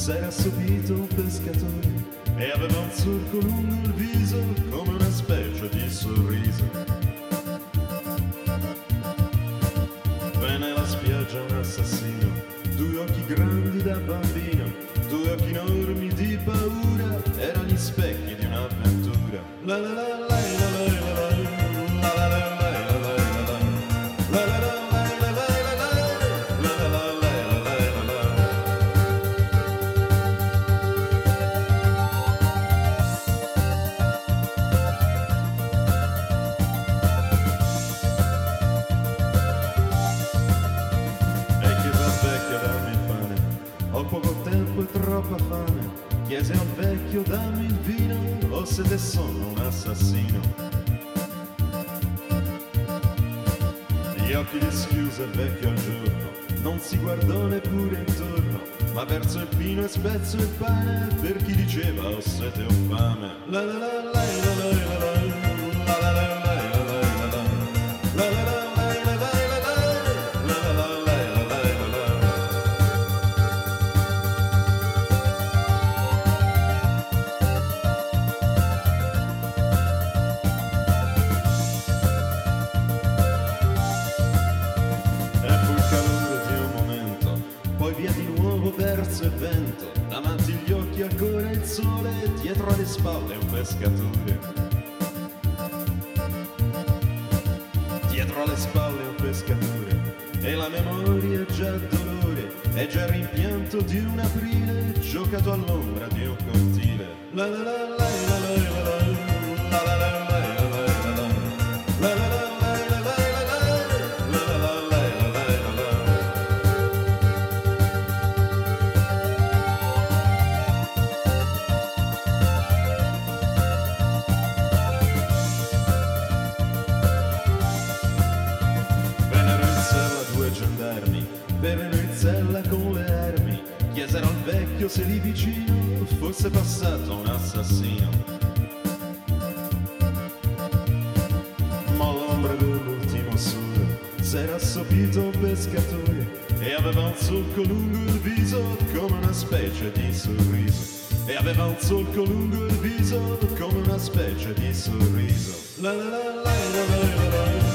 s'era assopito un pescatore e aveva un solco lungo il viso come una specie di sorriso. Venne alla spiaggia un assassino, due occhi grandi da bambino, due occhi enormi di paura, erano gli specchi di un'avventura. La la la la la la la la. Ho poco tempo e troppa fame, chiese al vecchio dammi il vino, o se te sono un assassino. Gli occhi li schiuse il vecchio al giorno, non si guardò neppure intorno, ma verso il vino e spezzo il pane per chi diceva ho sete o fame. La la la la la la la la. Verso il vento, davanti agli occhi ancora il sole, dietro alle spalle un pescatore. Dietro alle spalle un pescatore, e la memoria è già dolore, è già il rimpianto di un aprile, giocato all'ombra di un cortile. La la la la la la la la. Vennero in cella con le armi, chiesero al vecchio se lì vicino fosse passato un assassino. Ma all'ombra dell'ultimo sole s'era assopito un pescatore e aveva un solco lungo il viso come una specie di sorriso. E aveva un solco lungo il viso come una specie di sorriso. La la la la la la la.